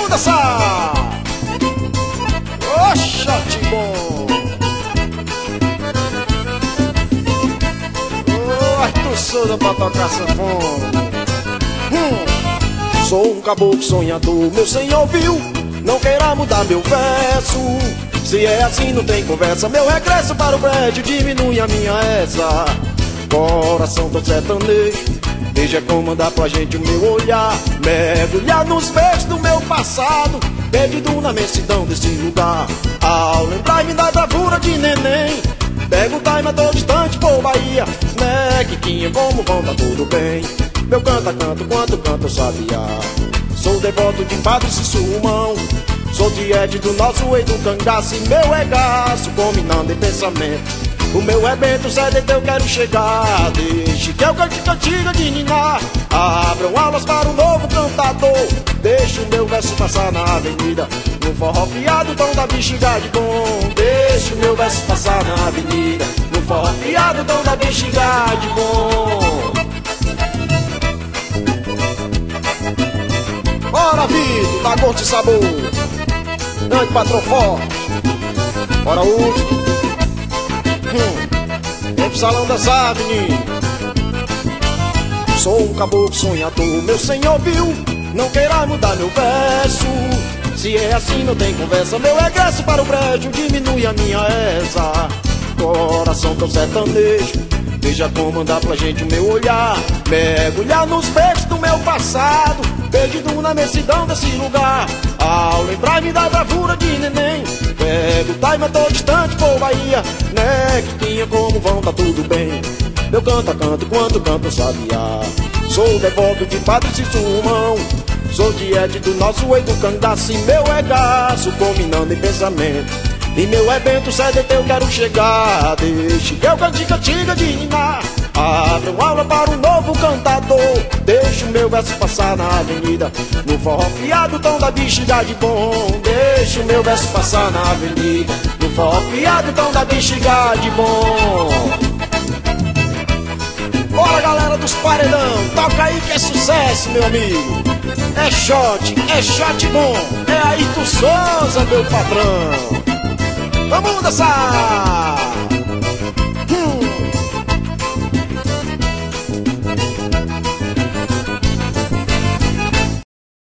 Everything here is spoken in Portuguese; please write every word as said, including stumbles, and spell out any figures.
Vamos dançar! Ô, shot bom! Ô, Arthur Souza pra tocar sanfona. hum. Sou um caboclo sonhador, meu senhor viu, não queira mudar meu verso. Se é assim não tem conversa, meu regresso para o prédio diminui a minha essa. Coração tão sertanejo, veja como dá pra gente o meu olhar, mergulhar nos beijos do meu passado, perdido na imensidão desse lugar. Ao lembrar-me da bravura de neném, pego o time, tô distante por Bahia, né, Quiquinha, como vão, tá tudo bem. Meu canta, canto, quanto canto eu sabia. Sou devoto de Padre Cissumão, sou tiete do nosso rei do cangaço, e meu regaço combinando em pensamento. O meu rebento sedento eu quero chegar, deixe que eu cante cantiga de ninar. Abram aulas para um novo cantador, deixe o meu verso passar na avenida, no forró fiado, tom da bexiga de bom. Deixe o meu verso passar na avenida, no forró fiado, tom da bexiga de bom. Bora, Vitor, da Gosto e Sabor, grande patrão forte. Bora, Hugo. Hum, vem pro salão dançar, menino. Sou um caboclo sonhador, meu senhor viu, não queira mudar meu verso. Se é assim não tem conversa, meu regresso para o prédio diminui a minha essa. Coração tão sertanejo, veja como dá pra gente o meu olhar, mergulhar nos beijos do meu passado, perdido na imensidão desse lugar. Ao lembrar-me da bravura de neném, pego o time, tô distante por Bahia, né, Quiquinha, como vão, tá tudo bem. Eu canto, canto, quanto canto sabia. Sou devoto de Padre Cissumão, sou tiete do nosso rei do cangaço, e meu regaço combinando em pensamento. E meu rebento sedento eu quero chegar, deixe que eu cante cantiga de ninar. Abram aula para um novo cantador, deixe o meu verso passar na avenida, no forró fiado, tom da bexiga de bom. Deixe o meu verso passar na avenida, no forró fiado, tom da bexiga de bom. Bora, galera dos paredão, toca aí que é sucesso, meu amigo. É shot, é shot bom, é Ayrton Souza, meu patrão. Vamos dançar!